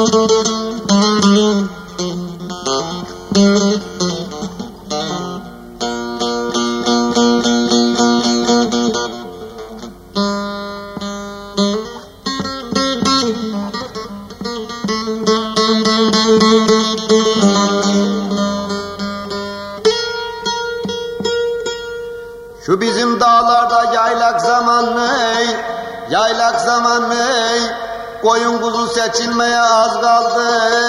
Şu bizim dağlarda yaylak zamanı, yaylak zamanı, koyun kuzu seçilmeye az kaldı.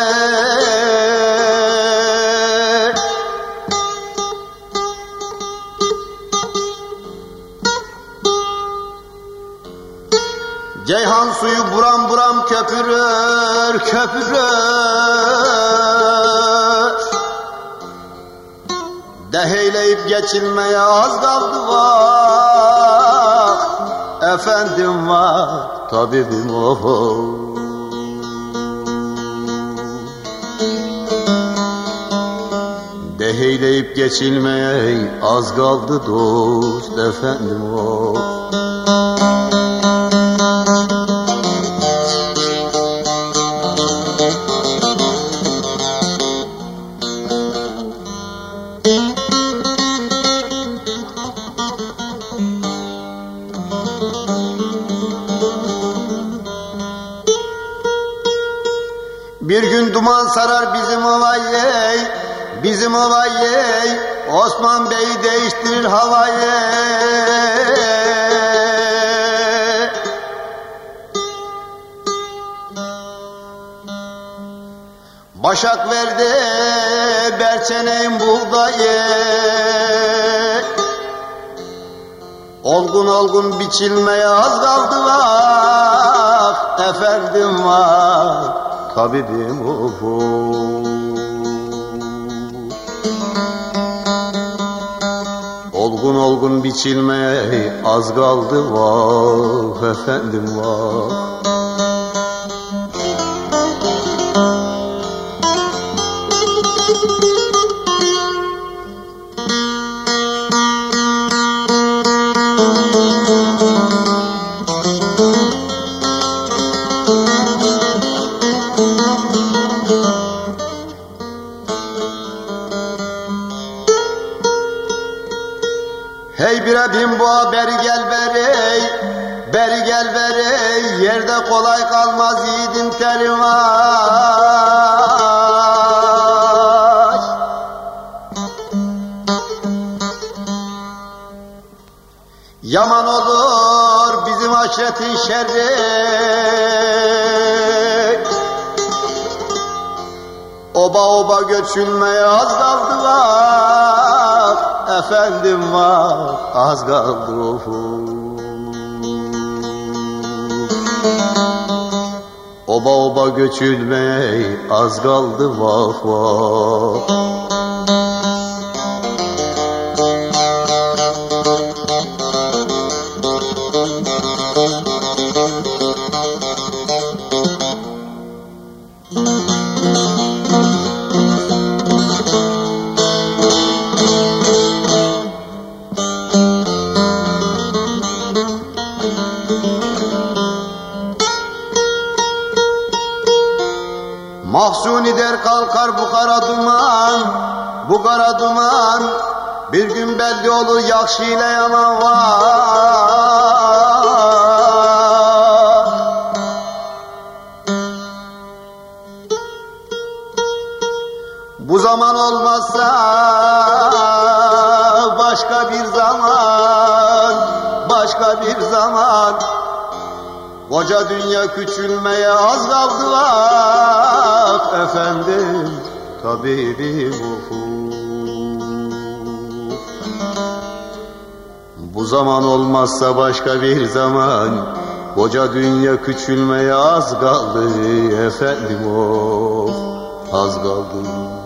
Ceyhan suyu buram buram köpürür, köpürür. Deheyleyip geçilmeye az kaldı var. Efendim var, tabibim o. Deheyleyip geçilmeye az kaldı dost, efendim o. Bir gün duman sarar bizim ovayı, bizim ovayı, Osman Bey'i değiştirir havayı. Başak verdi berçeneğin buğdayı, olgun olgun biçilmeye az kaldı var, efendim var, tabibim o. Olgun olgun biçilmeye az kaldı var, efendim var. Hey bire bin boğa beri gel beri, beri gel beri, yerde kolay kalmaz yiğidin teri var. Yaman olur bizim aşiretin şerri, oba oba göçülmeye az kaldı var, efendim var, az kaldı. Oba oba göçülmeye az kaldı vah vah. Mahzuni der kalkar bu kara duman, bu kara duman, bir gün belli olur yakşı ile yaman var. Bu zaman olmazsa başka bir zaman, başka bir zaman, koca dünya küçülmeye az kaldı vak, efendim tabibim ufuk. Bu zaman olmazsa başka bir zaman, koca dünya küçülmeye az kaldı, efendim of, az kaldı.